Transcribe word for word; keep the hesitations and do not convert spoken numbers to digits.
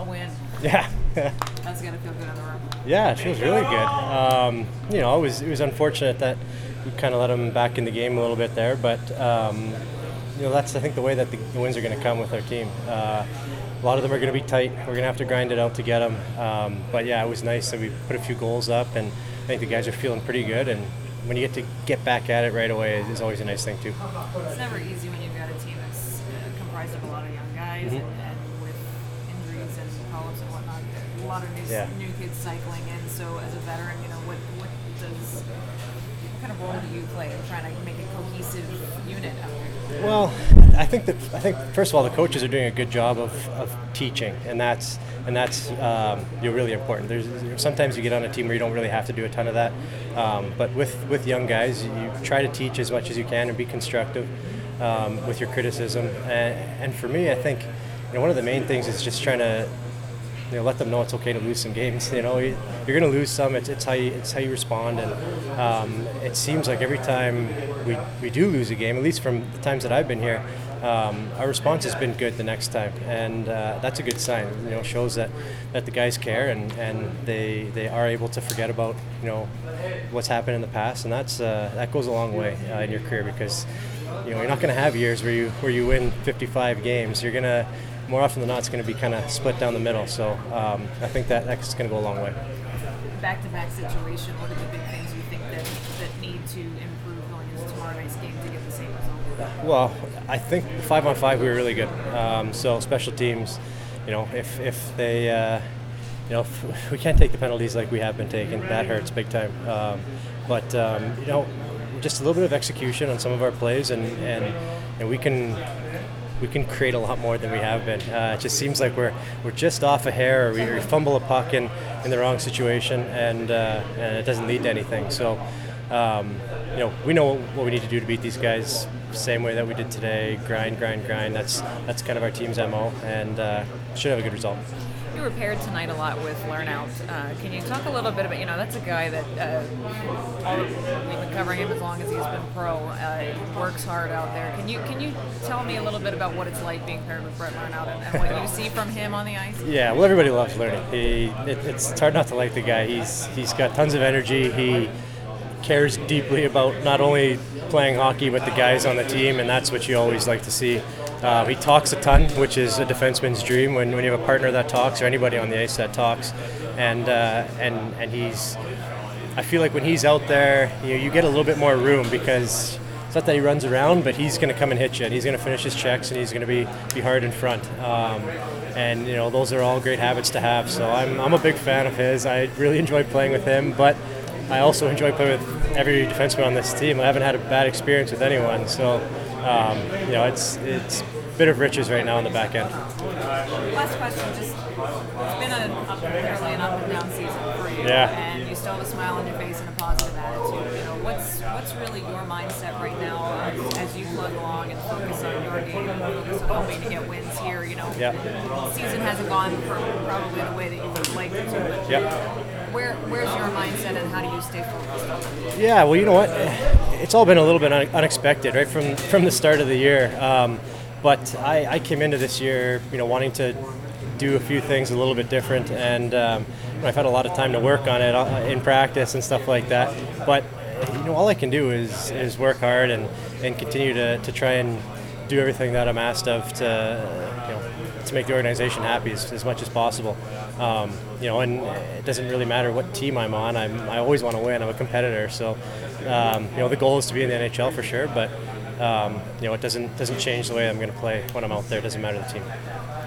a win. Yeah. That's got to feel good in the room. Yeah, it feels really good. Um, you know, it was it was unfortunate that we kind of let them back in the game a little bit there, but um, you know, that's I think the way that the, the wins are going to come with our team. Uh, a lot of them are going to be tight. We're going to have to grind it out to get them. Um, but yeah, it was nice that we put a few goals up, and I think the guys are feeling pretty good. And when you get to get back at it right away, is always a nice thing too. It's never easy when you've got a team that's uh, comprised of a lot of young guys, Mm-hmm. and, and with injuries and call-ups and whatnot, a lot of new, Yeah. new kids cycling in. So as a veteran, you know, what what does what kind of role do you play in trying to make a cohesive unit out there? Well, I think that I think first of all the coaches are doing a good job of, of teaching, and that's and that's um, you know, really important. There's you know, sometimes you get on a team where you don't really have to do a ton of that, um, but with with young guys, you try to teach as much as you can and be constructive um, with your criticism. And, and for me, I think you know one of the main things is just trying to you know let them know it's okay to lose some games. You know you, you're going to lose some. It's, it's how you it's how you respond, and um, it seems like every time we we do lose a game, at least from the times that I've been here, um, our response has been good the next time, and uh, that's a good sign. You know, shows that, that the guys care and, and they they are able to forget about you know what's happened in the past, and that's uh, that goes a long way uh, in your career because you know you're not going to have years where you where you win fifty-five games. You're gonna more often than not it's going to be kind of split down the middle. So um, I think that that's going to go a long way. Back-to-back situation. What are the big things you think that that need to improve going into tomorrow night's game to get the same result? Well, I think five on five we were really good. Um, so special teams, you know, if if they, uh, you know, if we can't take the penalties like we have been taking, that hurts big time. Um, but um, you know, just a little bit of execution on some of our plays, and and, and we can. We can create a lot more than we have been. Uh, it just seems like we're we're just off a hair, or we, or we fumble a puck in, in the wrong situation, and uh, and it doesn't lead to anything. So, um, you know, we know what we need to do to beat these guys. Same way that we did today. Grind, grind, grind. That's that's kind of our team's M O, and uh, should have a good result. You were paired tonight a lot with Lernout. Uh, can you talk a little bit about, you know, that's a guy that uh, all, we've been covering him as long as he's been pro. Uh, works hard out there. Can you can you tell me a little bit about what it's like being paired with Brett Lernout and, and what you see from him on the ice? Yeah, well, everybody loves Lernout. He it, it's, it's hard not to like the guy. He's he's got tons of energy. He cares deeply about not only playing hockey but the guys on the team, and that's what you always like to see. Uh, he talks a ton, which is a defenseman's dream when, when you have a partner that talks or anybody on the ice that talks. And uh, and and he's, I feel like when he's out there, you know, you get a little bit more room because it's not that he runs around, but he's going to come and hit you, and he's going to finish his checks, and he's going to be, be hard in front. Um, and you know, those are all great habits to have. So I'm I'm a big fan of his. I really enjoy playing with him, but I also enjoy playing with every defenseman on this team. I haven't had a bad experience with anyone, so um, you know, it's it's a bit of riches right now on the back end. Last question, just it's been a up, fairly an up and down season for you, Yeah. and you still have a smile on your face and a positive attitude. You know, what's what's really your mindset right now as, as you plug along and focus on your game, and focus on hoping to get wins here? You know, Yeah. the season hasn't gone for probably the way that you would have liked it to, but Yep. where where's your mindset and how do you stay focused on it? Yeah, well, you know what? It's all been a little bit un- unexpected, right, from from the start of the year. Um, but I, I came into this year, you know, wanting to do a few things a little bit different, and um, I've had a lot of time to work on it uh, in practice and stuff like that. But you know, all I can do is is work hard and, and continue to, to try and do everything that I'm asked of to you know to make the organization happy as, as much as possible. Um, you know, and it doesn't really matter what team I'm on. I'm I always want to win. I'm a competitor, so um, you know the goal is to be in the N H L for sure. But um, you know, it doesn't doesn't change the way I'm going to play when I'm out there. It doesn't matter the team.